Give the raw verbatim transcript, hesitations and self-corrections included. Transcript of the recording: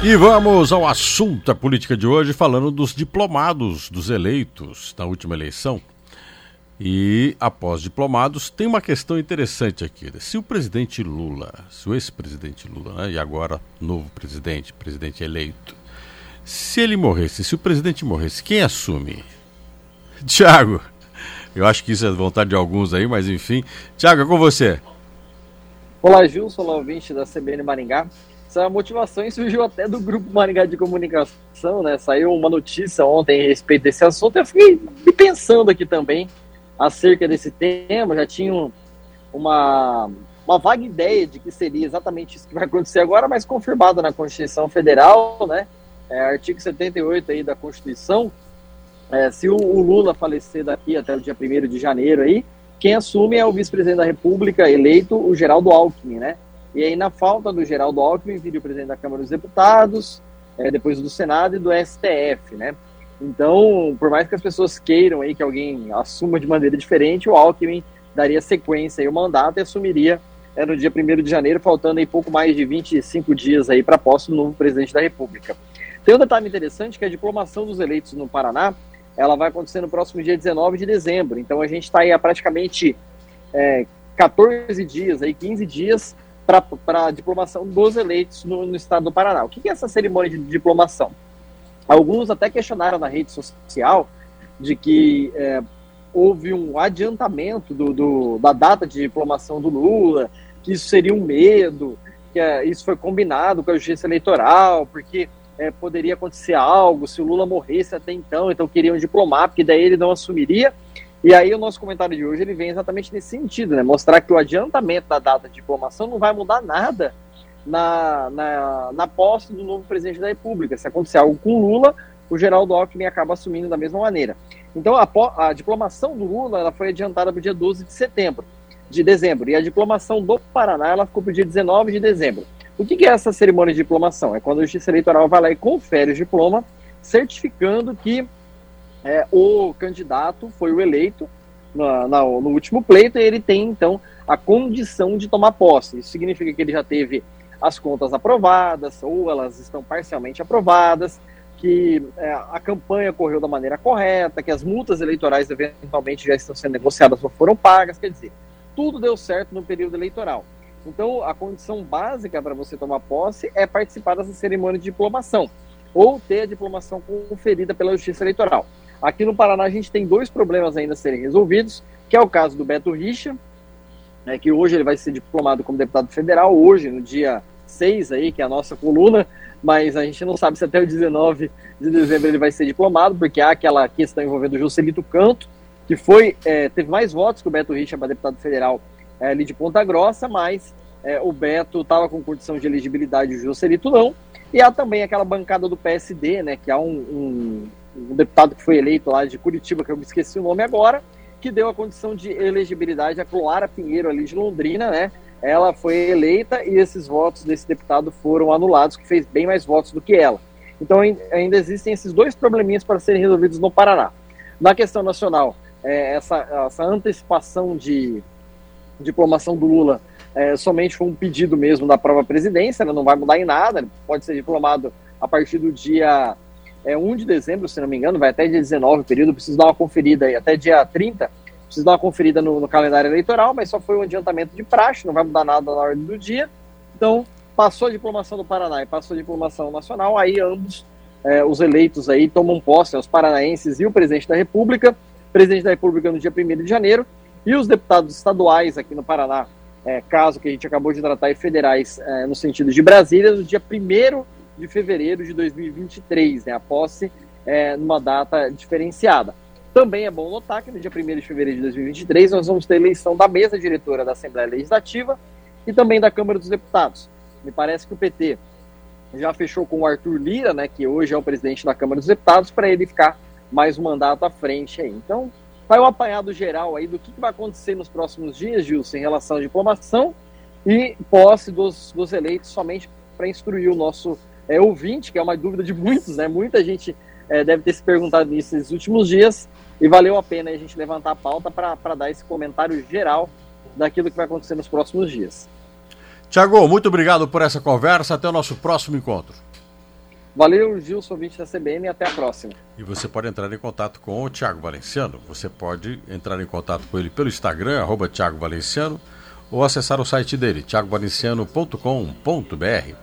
E vamos ao assunto da política de hoje, falando dos diplomados, dos eleitos na última eleição. E após diplomados, tem uma questão interessante aqui. Se o presidente Lula, se o ex-presidente Lula, né, e agora novo presidente, presidente eleito, se ele morresse, se o presidente morresse, quem assume? Tiago, eu acho que isso é vontade de alguns aí, mas enfim. Tiago, é com você. Olá, Gilson, olá, ouvinte da C B N Maringá. Essa motivação surgiu até do Grupo Maringá de Comunicação, né? Saiu uma notícia ontem a respeito desse assunto. Eu fiquei pensando aqui também acerca desse tema. Já tinha uma, uma vaga ideia de que seria exatamente isso que vai acontecer agora, mas confirmado na Constituição Federal, né? É, artigo setenta e oito aí da Constituição. É, se o, o Lula falecer daqui até o dia primeiro de janeiro aí, quem assume é o vice-presidente da República eleito, o Geraldo Alckmin, né? E aí, na falta do Geraldo Alckmin, viria o presidente da Câmara dos Deputados, é, depois do Senado e do S T F, né? Então, por mais que as pessoas queiram aí que alguém assuma de maneira diferente, o Alckmin daria sequência aí ao mandato e assumiria é, no dia primeiro de janeiro, faltando aí pouco mais de vinte e cinco dias aí para a posse do novo presidente da República. Tem um detalhe interessante que a diplomação dos eleitos no Paraná, ela vai acontecer no próximo dia dezenove de dezembro. Então, a gente está aí há praticamente é, quatorze dias, aí, quinze dias, para a diplomação dos eleitos no, no estado do Paraná. O que é essa cerimônia de diplomação? Alguns até questionaram na rede social de que é, houve um adiantamento do, do, da data de diplomação do Lula, que isso seria um medo, que é, isso foi combinado com a Justiça Eleitoral, porque é, poderia acontecer algo se o Lula morresse até então, então queriam diplomar, porque daí ele não assumiria. E aí o nosso comentário de hoje ele vem exatamente nesse sentido, né? Mostrar que o adiantamento da data de diplomação não vai mudar nada na, na, na posse do novo presidente da República. Se acontecer algo com o Lula, o Geraldo Alckmin acaba assumindo da mesma maneira. Então a, a diplomação do Lula ela foi adiantada para o dia doze de setembro, de dezembro, e a diplomação do Paraná ela ficou para o dia dezenove de dezembro. O que, que é essa cerimônia de diplomação? É quando a Justiça Eleitoral vai lá e confere o diploma, certificando que É, o candidato foi o eleito na, na, no último pleito e ele tem, então, a condição de tomar posse. Isso significa que ele já teve as contas aprovadas ou elas estão parcialmente aprovadas, que é, a campanha correu da maneira correta, que as multas eleitorais eventualmente já estão sendo negociadas ou foram pagas, quer dizer, tudo deu certo no período eleitoral. Então, a condição básica para você tomar posse é participar dessa cerimônia de diplomação ou ter a diplomação conferida pela Justiça Eleitoral. Aqui no Paraná a gente tem dois problemas ainda a serem resolvidos, que é o caso do Beto Richa, né, que hoje ele vai ser diplomado como deputado federal, hoje, no dia seis, aí, que é a nossa coluna, mas a gente não sabe se até o dezenove de dezembro ele vai ser diplomado, porque há aquela questão envolvendo o Joselito Canto, que foi, é, teve mais votos que o Beto Richa para deputado federal é, ali de Ponta Grossa, mas é, o Beto estava com condição de elegibilidade e o Joselito não, e há também aquela bancada do P S D, né, que há um... um um deputado que foi eleito lá de Curitiba, que eu me esqueci o nome agora, que deu a condição de elegibilidade a Cloara Pinheiro ali de Londrina, né? Ela foi eleita e esses votos desse deputado foram anulados, que fez bem mais votos do que ela. Então ainda existem esses dois probleminhas para serem resolvidos no Paraná. Na questão nacional, é, essa, essa antecipação de diplomação do Lula é, somente foi um pedido mesmo da própria presidência, né? Não vai mudar em nada, ele pode ser diplomado a partir do dia É um de dezembro, se não me engano, vai até dia dezenove o período, preciso dar uma conferida aí, até dia trinta, preciso dar uma conferida no, no calendário eleitoral, mas só foi um adiantamento de praxe, não vai mudar nada na ordem do dia. Então, passou a diplomação do Paraná e passou a diplomação nacional, aí ambos, é, os eleitos aí tomam posse, os paranaenses e o presidente da República, presidente da República no dia primeiro de janeiro, e os deputados estaduais aqui no Paraná, é, caso que a gente acabou de tratar, e federais é, no sentido de Brasília, no dia primeiro de fevereiro de dois mil e vinte e três, né, a posse é, numa data diferenciada. Também é bom notar que no dia primeiro de fevereiro de dois mil e vinte e três nós vamos ter eleição da mesa diretora da Assembleia Legislativa e também da Câmara dos Deputados. Me parece que o P T já fechou com o Arthur Lira, né, que hoje é o presidente da Câmara dos Deputados, para ele ficar mais um mandato à frente aí. Então, vai um apanhado geral aí do que vai acontecer nos próximos dias, Gilson, em relação à diplomação e posse dos, dos eleitos, somente para instruir o nosso É, ouvinte, que é uma dúvida de muitos, né? Muita gente é, deve ter se perguntado nisso nesses últimos dias, e valeu a pena a gente levantar a pauta para dar esse comentário geral daquilo que vai acontecer nos próximos dias. Tiago, muito obrigado por essa conversa, até o nosso próximo encontro. Valeu, Gilson, ouvinte da C B N, e até a próxima. E você pode entrar em contato com o Thiago Valenciano. Você pode entrar em contato com ele pelo Instagram, arroba Thiago Valenciano, ou acessar o site dele, thiago valenciano ponto com ponto b r.